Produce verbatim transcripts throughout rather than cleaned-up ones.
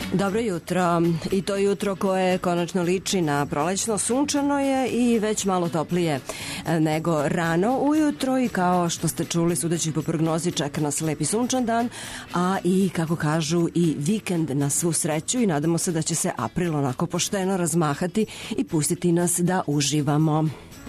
Dobro jutro. I to jutro koje konačno liči na prolećno, sunčano je i već malo toplije nego rano ujutro i kao što ste čuli, sudeći po prognozi, čeka nas lepi sunčan dan, a i kako kažu i vikend na svu sreću i nadamo se da će se april onako pošteno razmahati i pustiti nas da uživamo.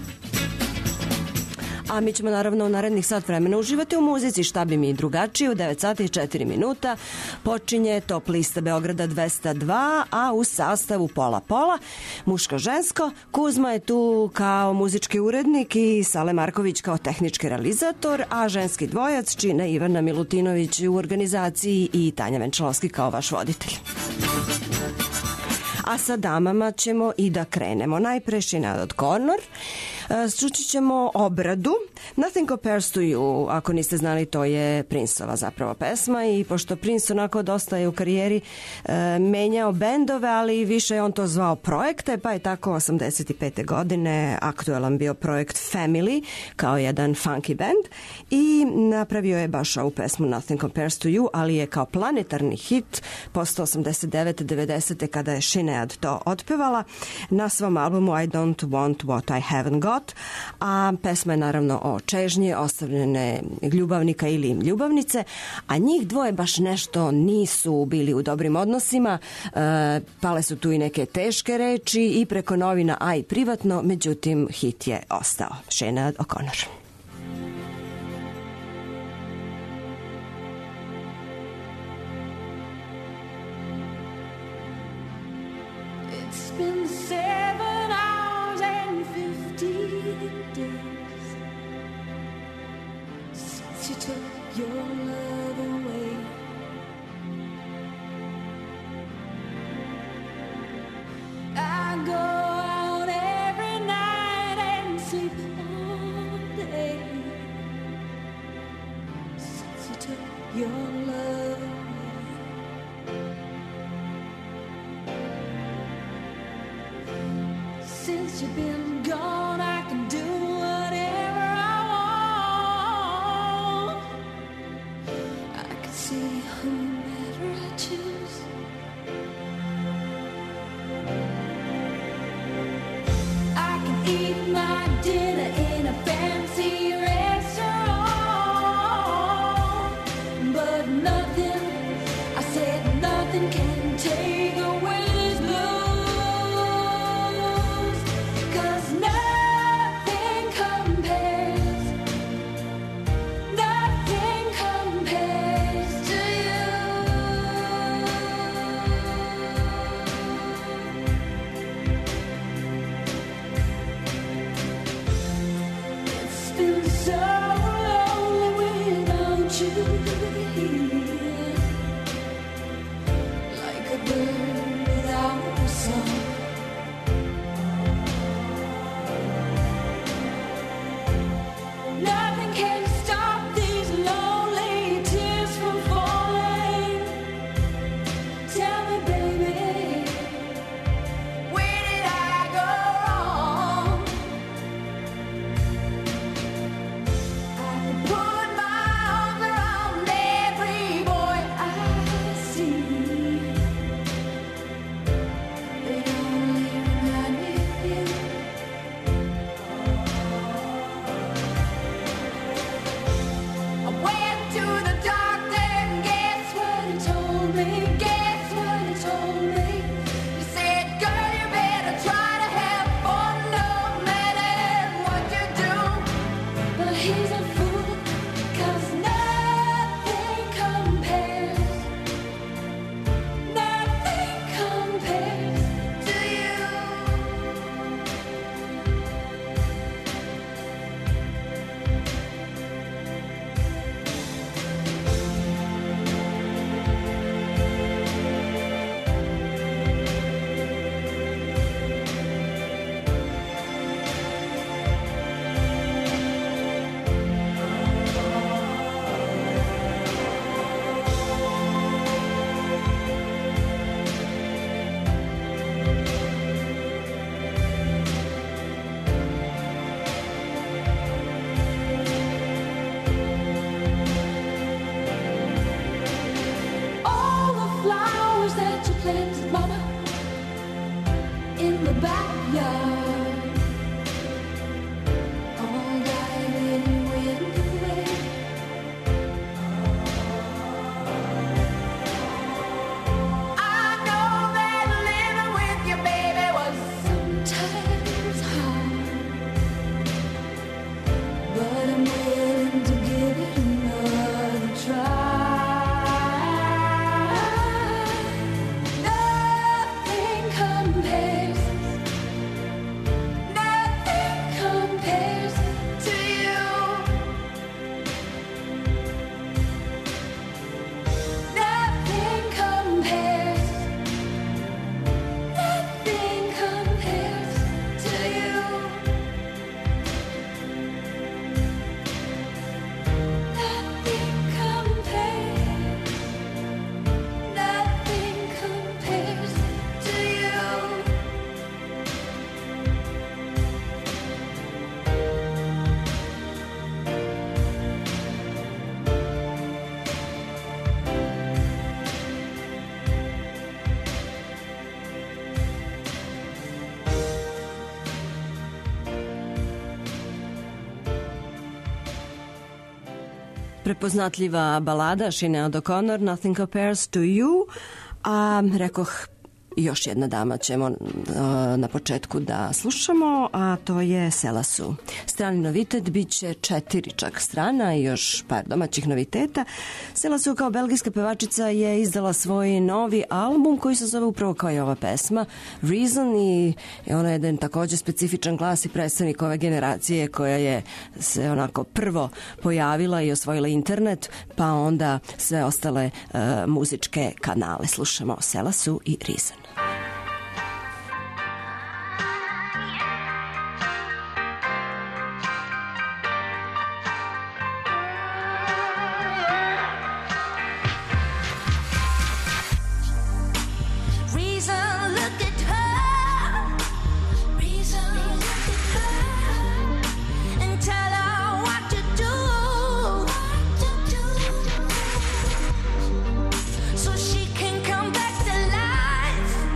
A mi ćemo naravno u narednih sat vremena uživati u muzici, šta bi mi drugačije. U devet sati i četiri minuta počinje Top lista Beograda dvesta dva, a u sastavu pola-pola, muško-žensko. Kuzma je tu kao muzički urednik i Sale Marković kao tehnički realizator, a ženski dvojac čine Ivana Milutinović u organizaciji i Tanja Venčalovski kao vaš voditelj. A sa damama ćemo i da krenemo. Najpre Sinead O'Connor. Čući ćemo obradu Nothing Compares to You. Ako niste znali, to je Princeova zapravo pesma i pošto Prince onako dosta je u karijeri e, menjao bendove, ali više je on to zvao projekte, pa je tako osamdeset pete godine aktuelan bio projekt Family kao jedan funky band i napravio je baš ovu pesmu Nothing Compares to You, ali je kao planetarni hit postao osamdeset devete devedesete kada je Sinead to otpevala na svom albumu I Don't Want What I Haven't Got, a pesma je naravno o čežnji, ostavljene ljubavnika ili ljubavnice, a njih dvoje baš nešto nisu bili u dobrim odnosima, e, pale su tu i neke teške reči i preko novina, a i privatno, međutim hit je ostao. Sinead O'Connor. It's been seven hours and fifteen days since you took your love away. I go out every night and sleep all day since you took your love away. Since you've been gone, I can do whatever I want. I can see whomever I choose. I can eat my dinner in a fancy restaurant, but nothing, I said nothing can take away. Put my arms around every planted, mama, in the backyard. All died in wind and rain. I know that living with your baby was sometimes hard, but I'm willing to give it another try. Prepoznatljiva balada Sinead O'Connor, Nothing Compares to You, a rekoh još jedna dama ćemo uh, na početku da slušamo, a to je Sela Su. Strani novitet bit će četiri čak strana i još par domaćih noviteta. Sela Su kao belgijska pevačica je izdala svoj novi album koji se zove upravo kao i ova pesma Reason, i ona je jedan također specifičan glas i predstavnik ove generacije koja je se onako prvo pojavila i osvojila internet, pa onda sve ostale uh, muzičke kanale. Slušamo Sela Su i Reason. So she can come back to life.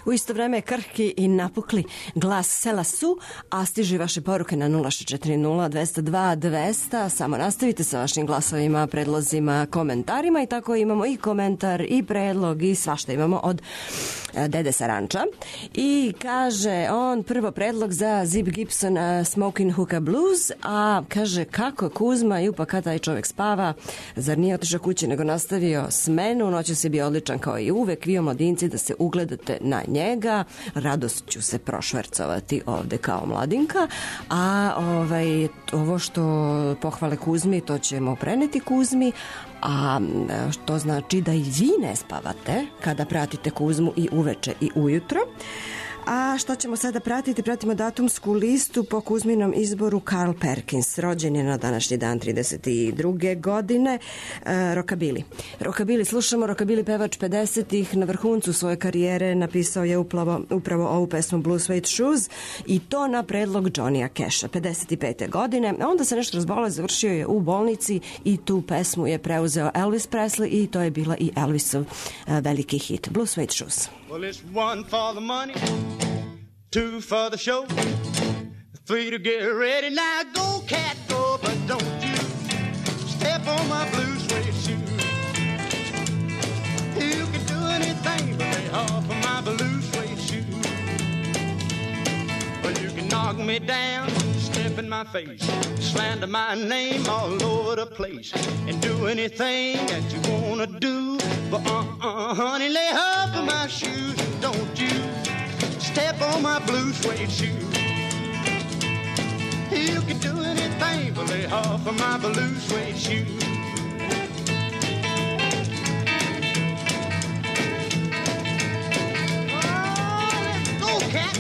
U isto vreme krhki i napukli glas sela su, a stiže vaše poruke na nula šest četiri nula dvesta dva dvesta. Samo nastavite sa vašim glasovima, predlozima, komentarima i tako imamo i komentar i predlog i svašta imamo od Dede Saranča. I kaže on prvo predlog za Zip Gibson uh, Smoking Hookah Blues, a kaže kako Kuzma i upa kad taj čovjek spava, zar nije otišao kući nego nastavio smenu, noćas je bio odličan kao i uvek, vi omladinci da se ugledate na njega, radost ću se prošvercovati ovde kao mladinka, a ovaj, ovo što pohvale Kuzmi to ćemo preneti Kuzmi, a to znači da i vi ne spavate kada pratite Kuzmu i uveče i ujutro. A šta ćemo sada pratiti? Pratimo datumsku listu po Kuzminom izboru. Carl Perkins, rođen je na današnji dan trideset druge godine. E, Rockabilly. Rockabilly, slušamo Rockabilly pevač pedesetih, na vrhuncu svoje karijere napisao je upravo, upravo ovu pesmu Blue Suede Shoes i to na predlog Johnnya Casha, pedeset pete godine. A onda se nešto razbolao, završio je u bolnici i tu pesmu je preuzeo Elvis Presley i to je bila i Elvisov e, veliki hit. Blue Suede Shoes. Well, it's one for the money, two for the show, three to get ready. Now go, cat, go, but don't you step on my blue suede shoe. You can do anything but lay off of my blue suede shoe. Well, you can knock me down, step in my face, slander my name all over the place, and do anything that you wanna do. But uh-uh, honey, lay off of my shoes and don't you step on my blue suede shoe. You can do anything but lay off of my blue suede shoe. Oh, let's go, cat.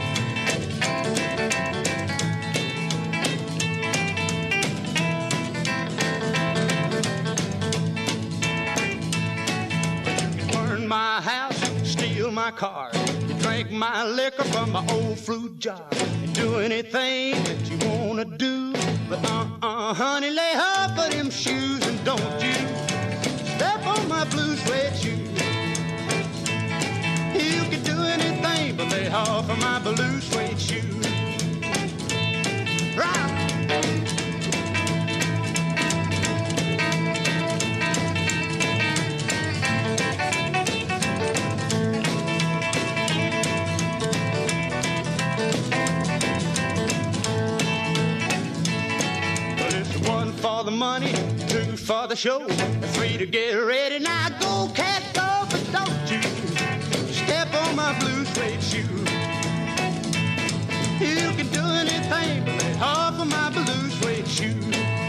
My house, steal my car, drink my liquor from my old fruit jar, and do anything that you wanna do. But uh-uh, honey, lay off of them shoes and don't you step on my blue suede shoes. You can do anything but lay off of my blue suede shoes. Right. For the money, two for the show, three to get ready. Now go, cat, go, but don't you step on my blue suede shoe. You can do anything but lay off of my blue suede shoe.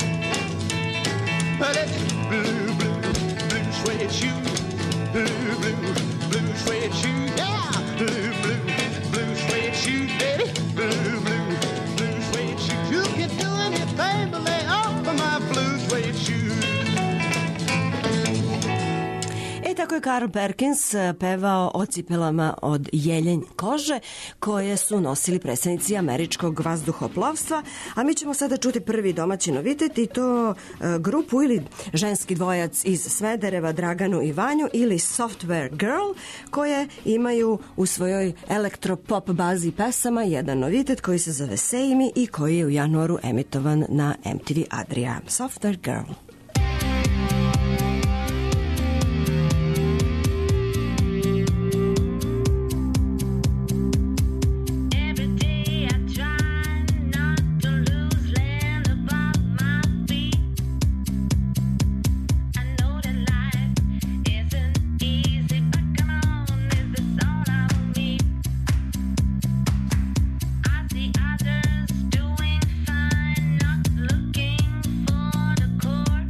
But it's blue, blue, blue suede shoe, blue, blue, blue suede shoe, yeah, blue, blue, blue suede shoe, baby, blue, blue, blue suede shoe. You can do anything but lay off my blue suede shoes. E tako je Carl Perkins pevao o cipelama od jelень kože koje su nosili predstavnici američkog vazduhoplovstva, a mi ćemo sada čuti prvi domaći novitet i to grupu ili ženski dvojac iz Smedereva, Draganu i Vanju, ili Software Girl, koje imaju u svojoj elektropop bazi pesama jedan novitet koji se zove Say Me i koji je u januaru emitovan na M T V Adria. Software Girl. Others doing fine, not looking for the core.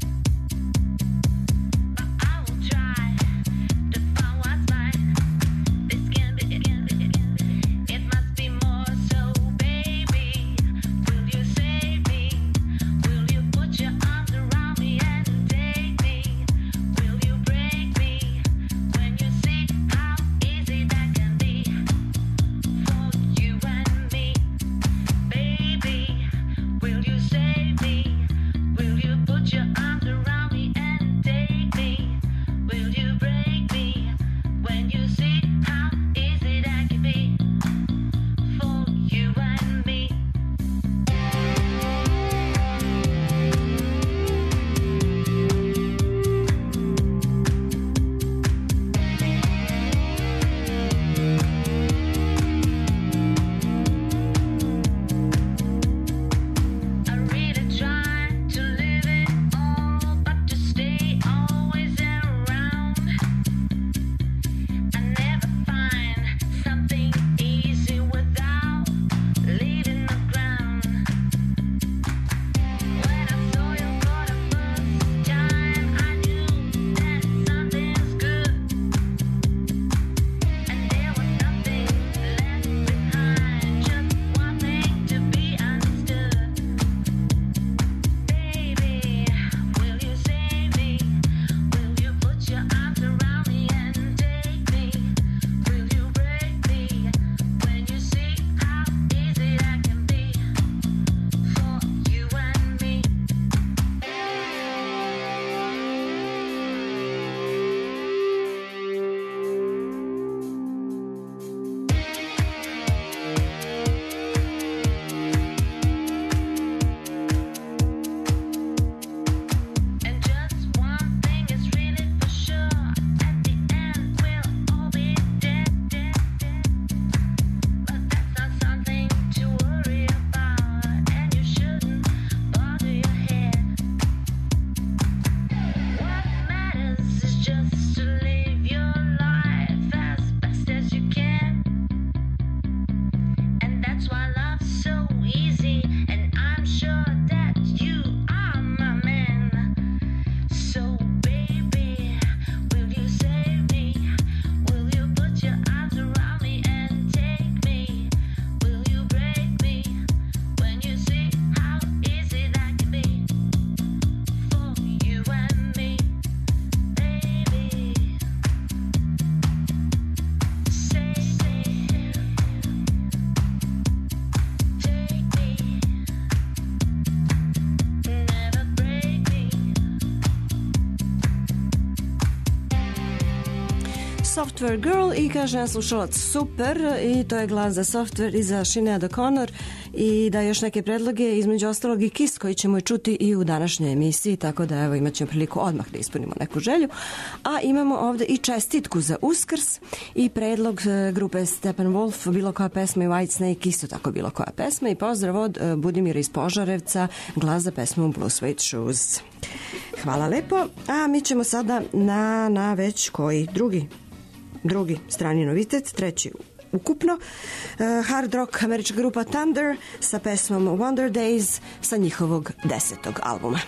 Software Girl i kaže jedan slušalac super i to je glas za Software i za Sinead O'Connor i da još neke predloge, između ostalog i Kiss koji ćemo čuti i u današnjoj emisiji, tako da evo imat ćemo priliku odmah da ispunimo neku želju. A imamo ovde i čestitku za Uskrs i predlog grupe Steppenwolf, bilo koja pesma i Whitesnake, isto tako bilo koja pesma i pozdrav od Budimira iz Požarevca, glas za pesmu Blue Suede Shoes. Hvala lepo, a mi ćemo sada na, na već koji drugi, drugi strani novitet, treći ukupno, uh, hard rock američka grupa Thunder sa pesmom Wonder Days sa njihovog desetog albuma.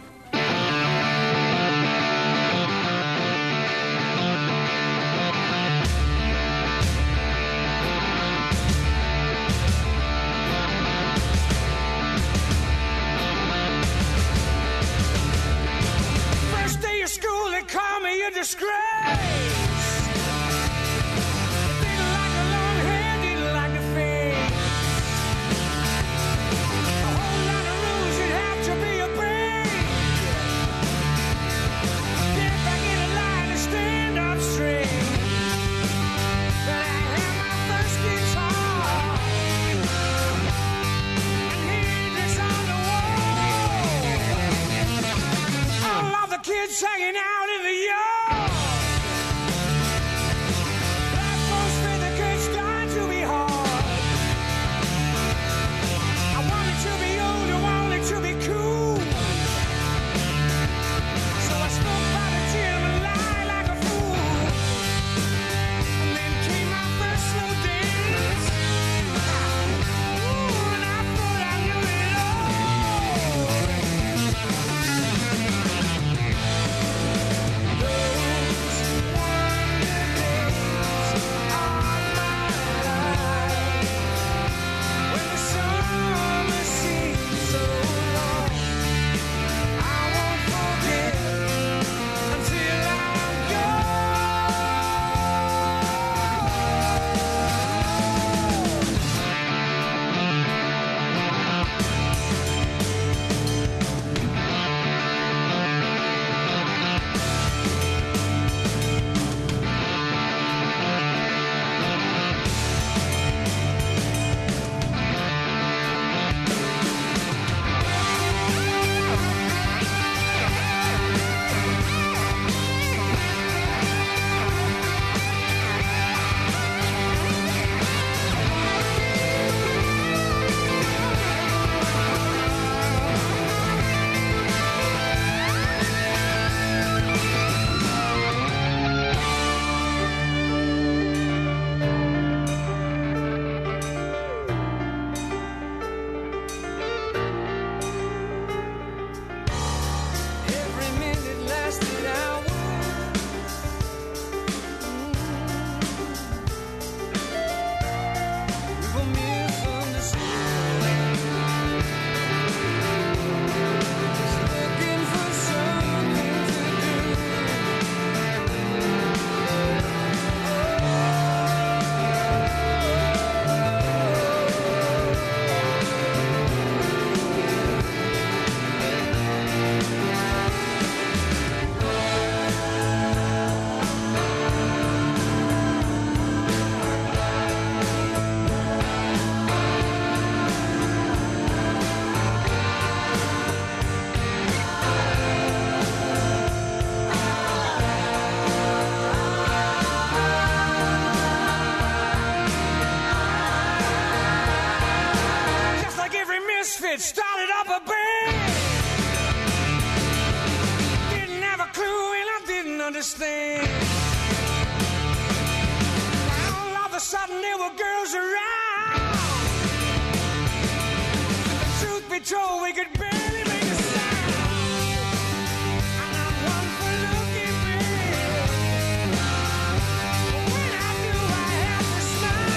First day of school, they call me a disgrace. Kids hanging out in the yard. Black folks say the kids dying to be hard. I wanted to be old, I wanted to be cool. So I smoked by the gym and lied like a fool. And then came my first slow dance. Ooh, and I thought I knew it all. Misfit started up a band. Didn't have a clue and I didn't understand. All of a sudden there were girls around. The truth be told, we could barely make a sound. I'm not one for looking back. When I do, I have to smile.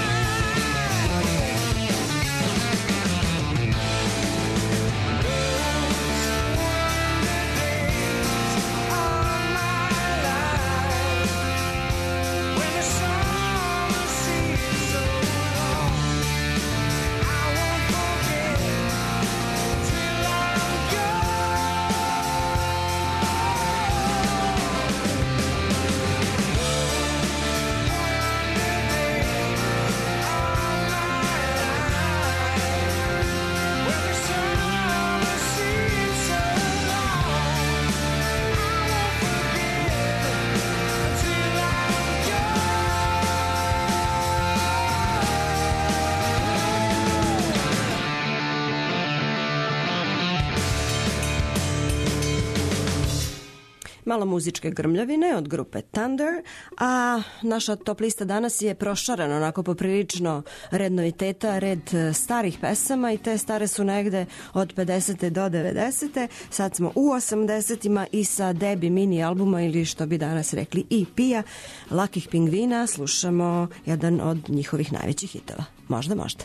Till I Malo muzičke grmljavine od grupe Thunder, a naša top lista danas je prošarana onako poprilično red noviteta, red starih pesama i te stare su negde od pedesete do devedesete. Sad smo u osamdesetima i sa debi mini albuma ili što bi danas rekli E P-a Lakih pingvina slušamo jedan od njihovih najvećih hitova. Možda, možda.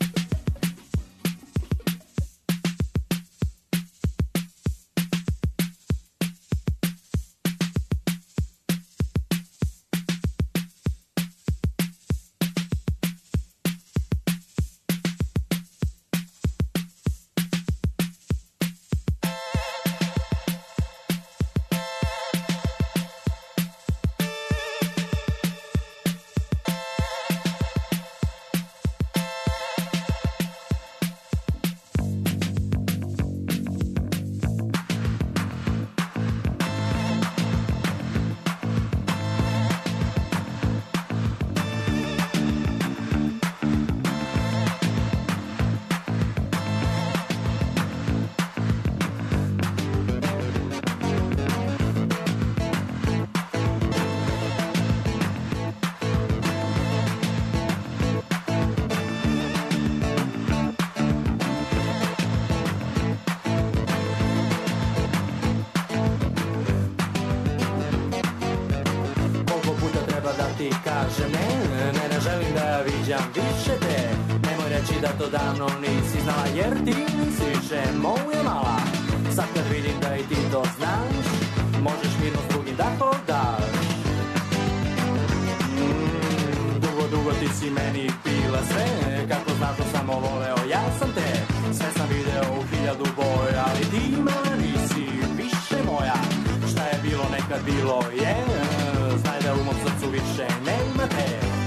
Više te, nemoj reći da to davno nisi znala, jer ti nisi više moja mala. Sad kad vidim da i ti to znaš, možeš mirno s drugim da hodaš. mm, Dugo, dugo ti si meni bila sve, kako znaš da sam voleo, ja sam te. Sve sam video u hiljadu boja, ali ti mala nisi više moja. Šta je bilo nekad bilo je, znaj da u mom srcu više nema te.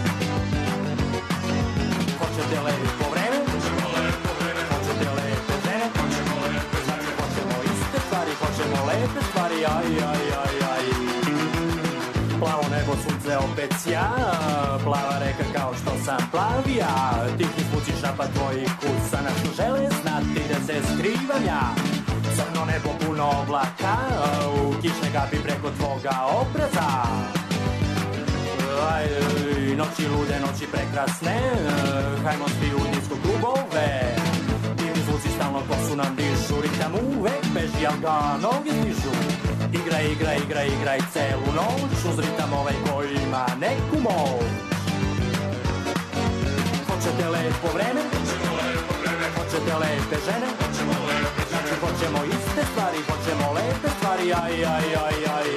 Hoćete lepo vreme, hoćete lepe žene, znači hoćemo iste stvari, hoćemo lepe stvari, aj, aj, aj, aj. Plavo nebo, sunce opet sja, plava reka kao što sam plavija. Tihi zvuci šapa tvojih kusa, na što žele znati da se skrivam ja. Crno nebo puno oblaka, u kišne gapi preko tvoga obraza. Aj, noći lude, noći prekrasne, hajmo svi u disku klubove. Divni zvuci stalno ko su nam dišu, ritam uvek beži, al ga noge stižu. Igraj, igraj, igraj, igraj celu noć, uz ritam ovaj koji ima neku moć. Hoćete lepo vreme, hoćete lepe žene, znači hoćemo iste stvari, hoćemo lepe stvari, aj, aj, aj, aj.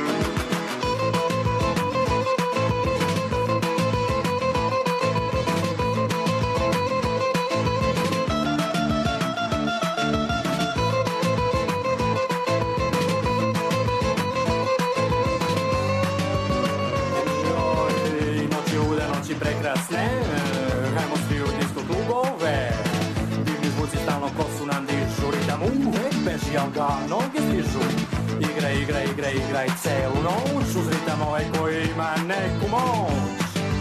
Prekrasne, hajmo svi u disco klubove. Divni zvuci stalno ko su nam dišu, ritam uvek beži, al ga noge stižu. Igraj, igraj, igraj, igraj celu noć, uz ritam ovaj koji ima neku moć.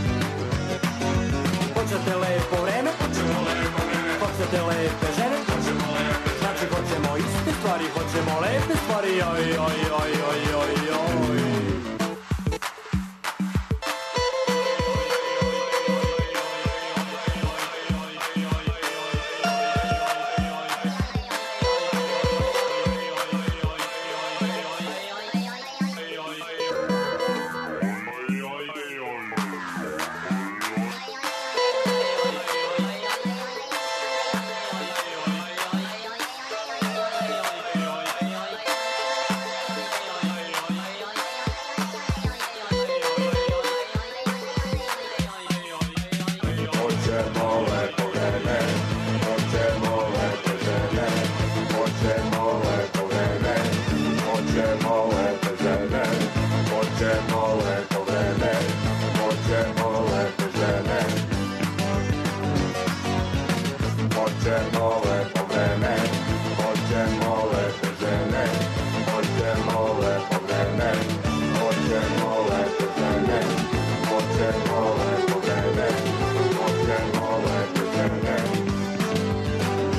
Hoćete lepo vreme, hoćete lepe žene, znači hoćemo iste stvari, hoćemo lepe stvari, oj, oj, oj, oj, oj, oj.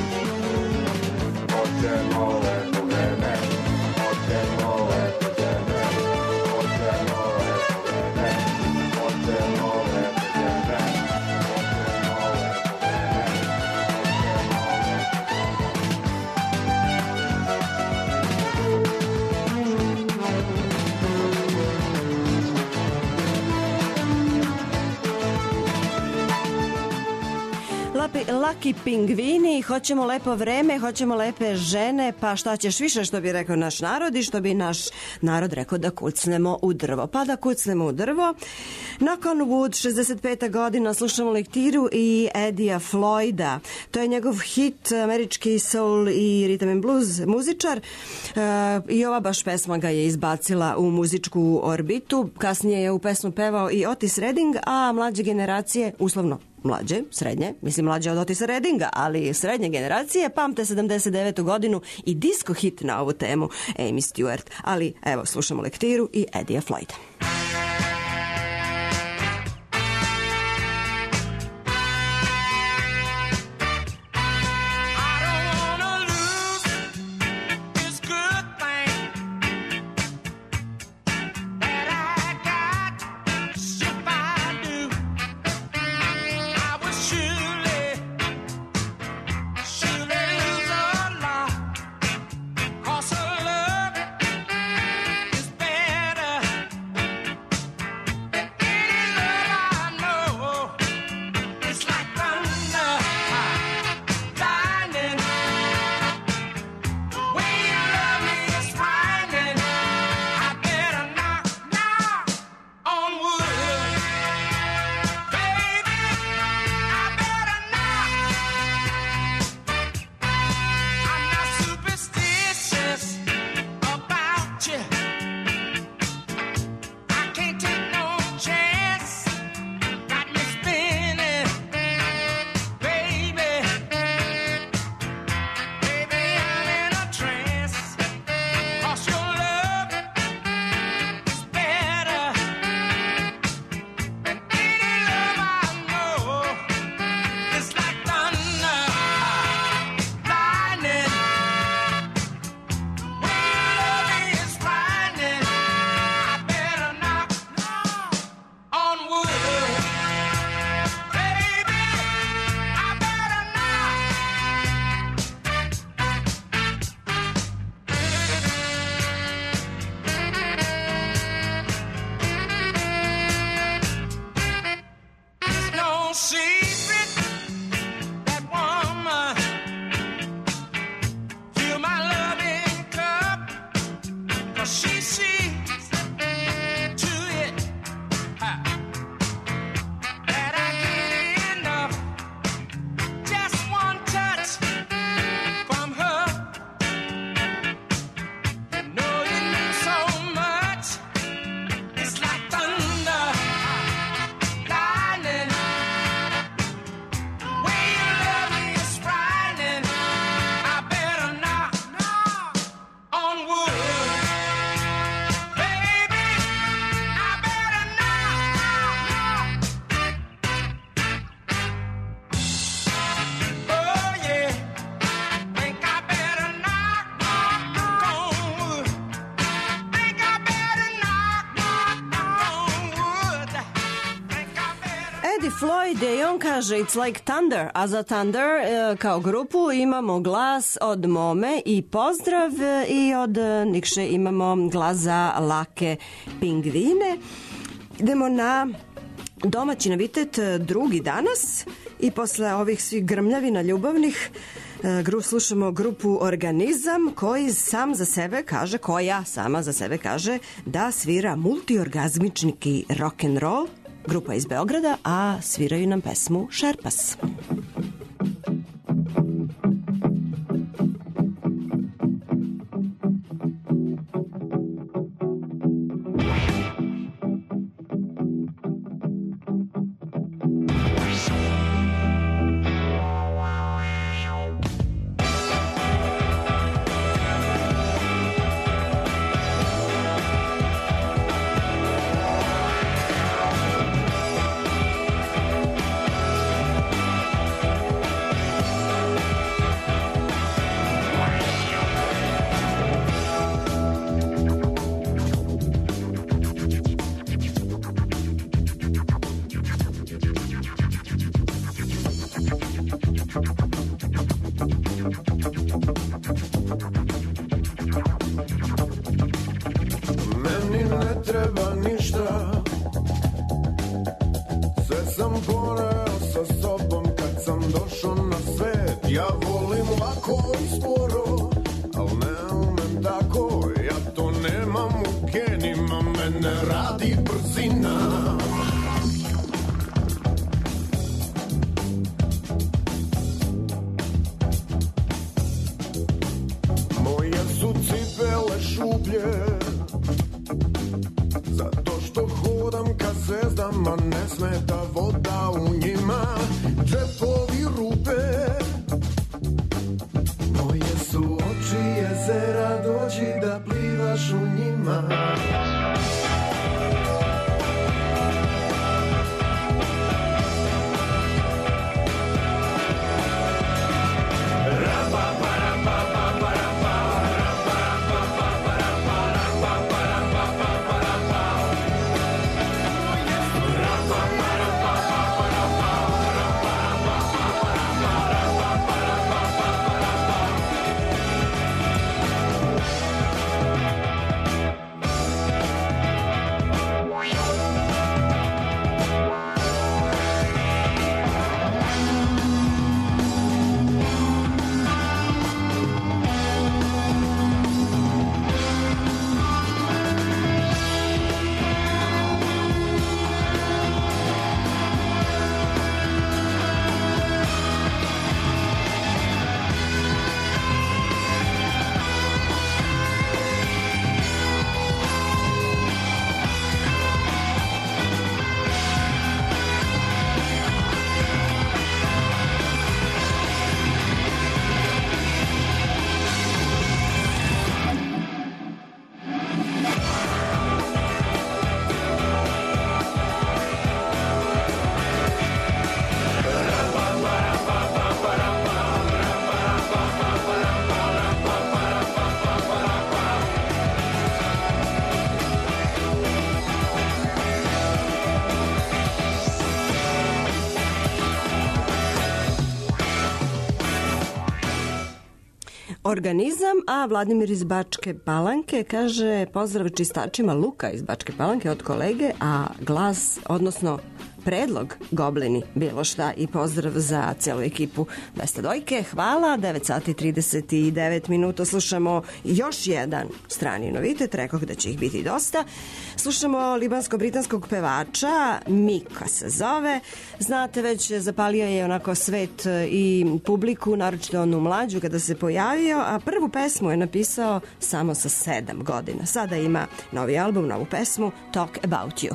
Hoćemo lepo vreme, hoćemo lepe žene. laki pingvini, hoćemo lepo vreme, hoćemo lepe žene, pa šta ćeš više, što bi rekao naš narod i što bi naš narod rekao, da kucnemo u drvo. Pa da kucnemo u drvo. Nakon Wood, šezdeset peta godina, slušamo lektiru i Eddie Floyda. To je njegov hit, američki soul i rhythm and blues muzičar. E, I ova baš pesma ga je izbacila u muzičku orbitu. Kasnije je u pesmu pevao i Otis Redding, a mlađe generacije, uslovno mlađe, srednje, mislim mlađe od Otisa Reddinga, ali srednje generacije pamte sedamdeset devetu godinu i disco hit na ovu temu Amy Stewart. Ali evo, slušamo lektiru i Eddie Floyda. Floyd i on kaže It's like thunder, a za Thunder e, kao grupu imamo glas od Mome i pozdrav e, i od Nikše imamo glas za lake pingvine. Idemo na domaći novitet drugi danas i posle ovih svih grmljavina ljubavnih e, gru, slušamo grupu Organizam koji sam za sebe kaže, koja sama za sebe kaže da svira multiorgazmični rock and roll. Grupa iz Beograda, a sviraju nam pesmu Šerpas. Wow. Ja volim lako i sporo, al ne umem tako. Ja to nemam u genima, mene radi brzina. Moje su cipele šuplje, zato što hodam ka zvezdama, ne smeta voda u njima. Džepovi rupe, moje su oči jezera, dođi da plivaš u njima. Organizam, a Vladimir iz Bačke Palanke kaže pozdrav čistačima luka iz Bačke Palanke od kolege, a glas, odnosno predlog Goblini bilo šta i pozdrav za cijelu ekipu Vesta Dojke. Hvala, devet sati trideset devet minuta, slušamo još jedan strani novitet, rekoh da će ih biti dosta. Slušamo libansko-britanskog pevača, Mika se zove, znate već, zapalio je onako svet i publiku, naročito onu mlađu kada se pojavio, a prvu pesmu je napisao samo sa sedam godina. Sada ima novi album, novu pesmu, Talk About You.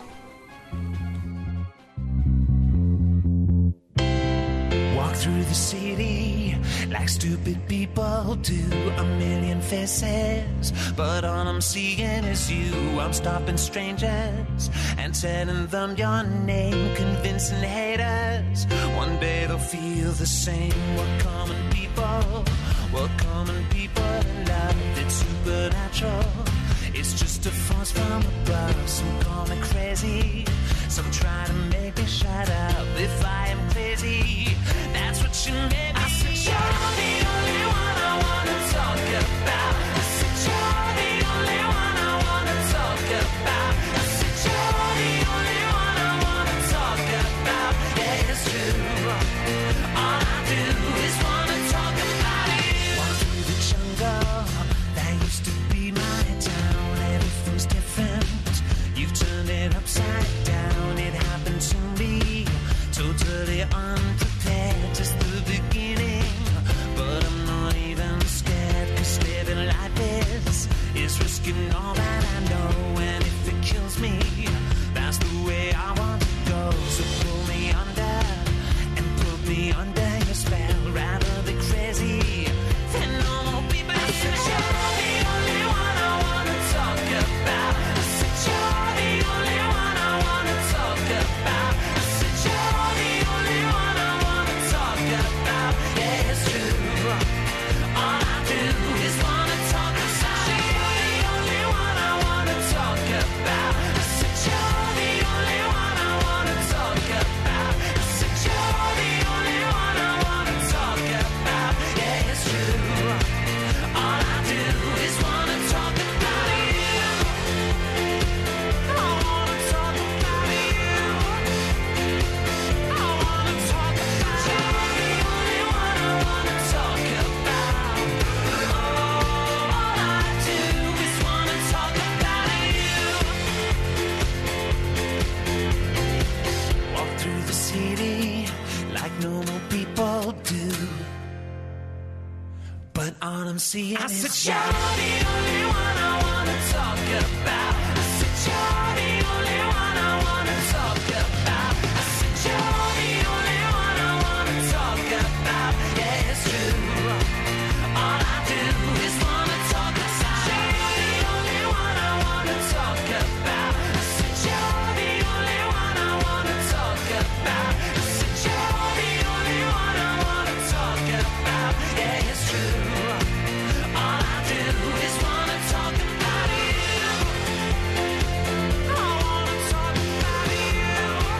Walk through the city like stupid people do. A million faces, but all I'm seeing is you. I'm stopping strangers and telling them your name, convincing haters. One day they'll feel the same. We're common people, we're common people in love. It's supernatural. It's just a force from above. Some call me crazy, some try to make me shut up. If I am crazy, that's what you made me. I said you're the only one I wanna talk about. I said you're the only one I wanna talk about. I said you're the only one I wanna talk about. Yeah, it's true. All I do is wanna talk about you. Walk through the jungle, that used to be my town. Everything's different. You've turned it upside down. It happened to me, totally unprepared. Just the beginning, but seeing I is said, you. you're the only one I wanna talk about. I said, you're the only one I wanna talk about. I said, you're the only one I wanna talk about. Yeah, it's true. All I do is wanna talk about. You're the only one I wanna talk about. I said, you're the only one I wanna talk about. I said, you're the only one I wanna talk about. Yeah, it's true. All I do is wanna talk about you. I wanna talk about you.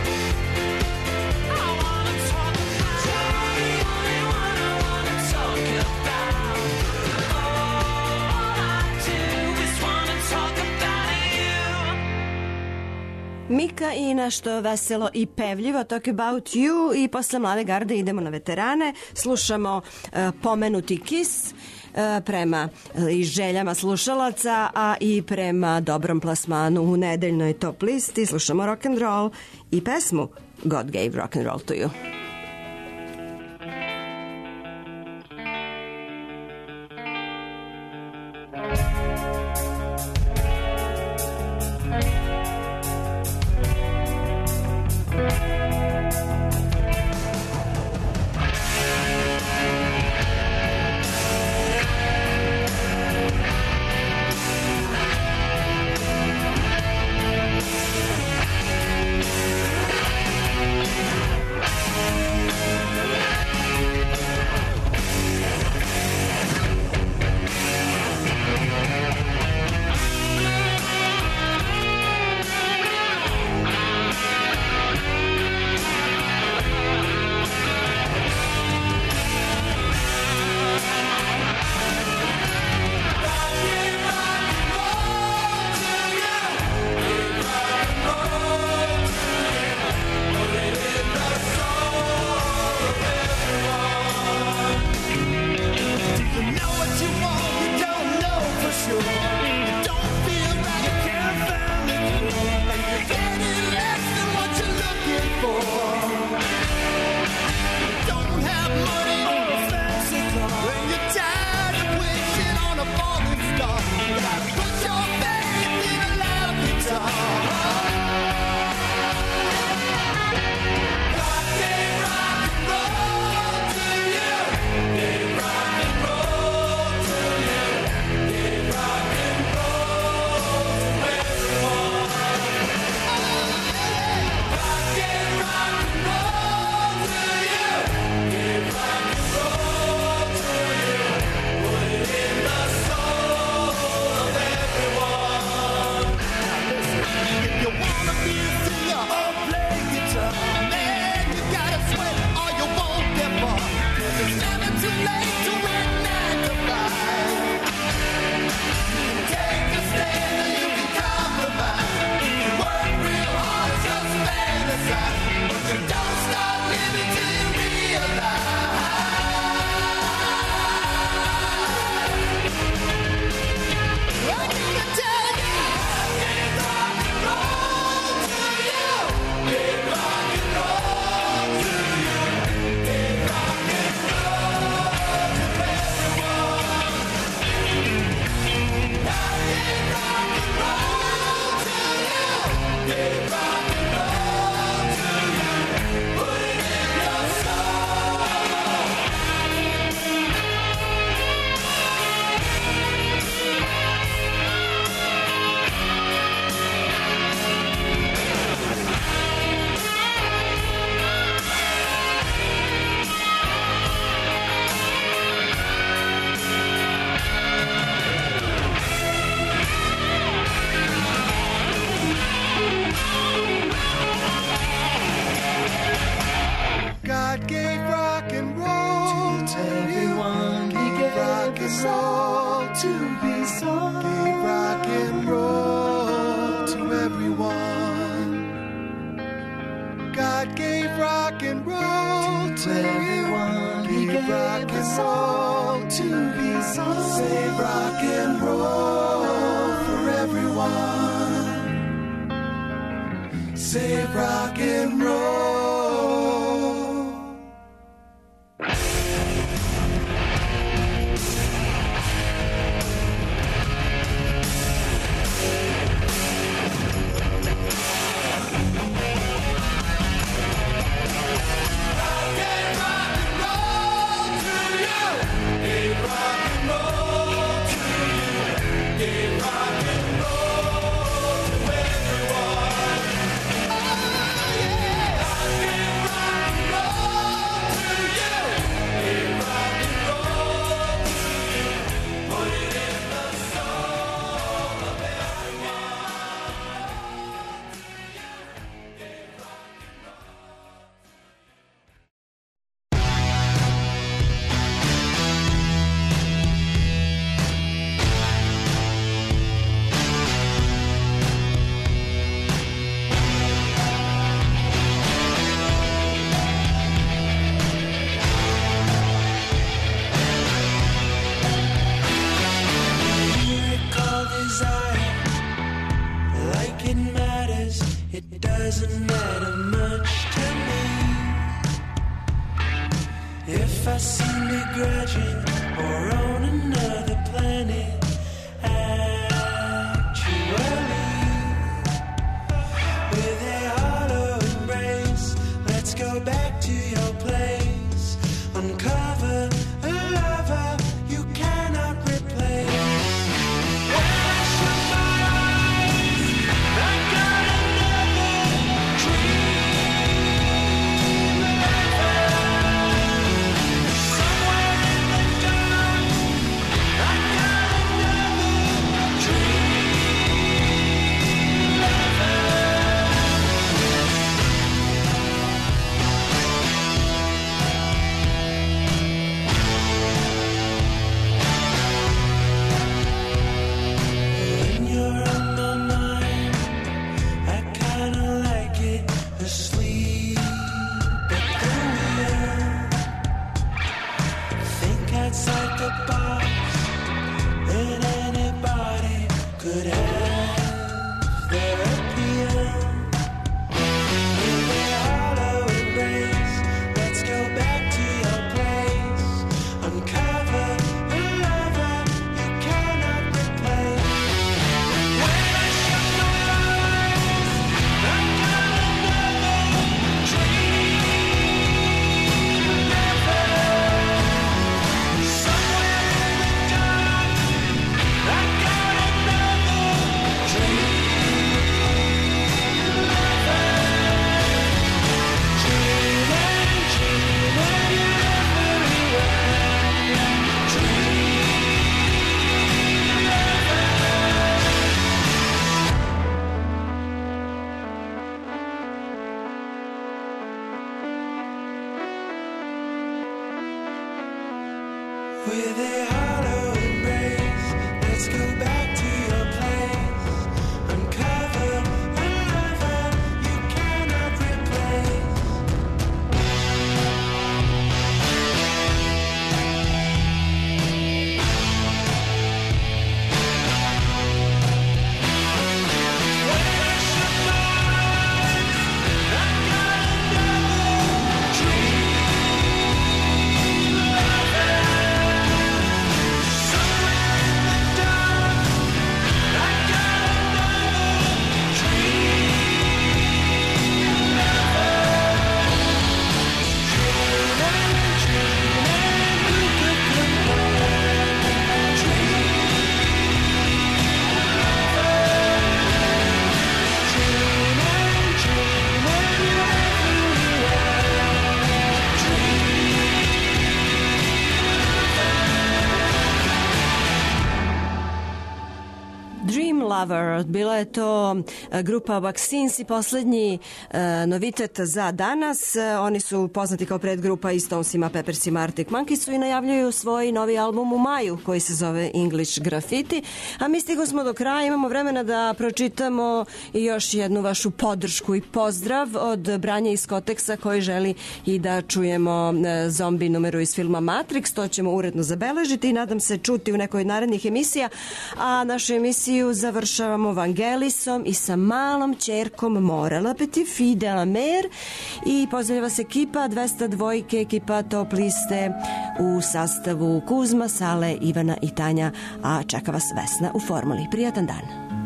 I wanna talk about you. You're the only one I wanna talk about. All I do is wanna talk about you. Mika i nešto veselo i pevljivo Talk About You i posle Mlade garde idemo na veterane. Slušamo uh, pomenuti Kiss uh, prema uh, i željama slušalaca, a i prema dobrom plasmanu u nedeljnoj top listi. Slušamo rock and roll i pesmu God Gave Rock and Roll to You. Save rock and roll. doesn't matter much to me. If I seem begrudging or on another planet, actually, with a hollow embrace, let's go back to your place. Uncover a lover you cannot replace. When I shut my eyes, I got another dream lover. Somewhere in the dark, I got another dream lover. When you're on my mind, I kinda like it asleep at the wheel. Think outside the box, and anybody could have their appeal. With a hollow embrace, let's go back to your place. Uncover a lover you cannot replace. When I shut my eyes, I got another dream lover. Somewhere in the dark, I got another dream lover. Dreaming, dreaming everywhere. Dream lover. With a hollow embrace, let's go back to your place. Uncover a lover you cannot replace. When I shut my eyes, I got another dream lover. Somewhere in the dark, I got another dream lover. Dreaming, dreaming, who could compare? Dream lover. Dreaming, dreaming everywhere. Dream Lover, bila je to e, grupa Vaccines i poslednji e, novitet za danas. E, oni su poznati kao predgrupa i Stonesima, Peppersima, Arctic Monkeysu i najavljuju svoj novi album u maju koji se zove English Graffiti. A mi stigo smo do kraja, imamo vremena da pročitamo i još jednu vašu podršku i pozdrav od Branja iz Koteksa koji želi i da čujemo e, zombi numeru iz filma Matrix. To ćemo uredno zabeležiti i nadam se čuti u nekoj od narednih emisija. A našu emisiju završavamo Vangelisom i sa malom ćerkom Morela Petit Fille de la Mer i pozdravlja vas ekipa dvesta dva ekipa Top liste u sastavu Kuzma, Sale, Ivana i Tanja, a čeka vas Vesna u formuli. Prijatan dan.